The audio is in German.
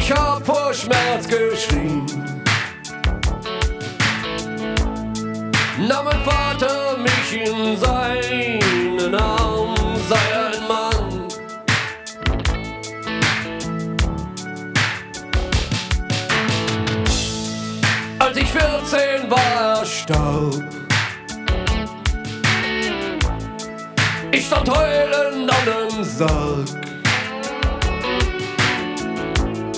Ich hab vor Schmerz geschrien. Nahm mein Vater mich in seinen Arm, sei er ein Mann. Als ich 14 war, er starb. Ich stand heulend an dem Sarg.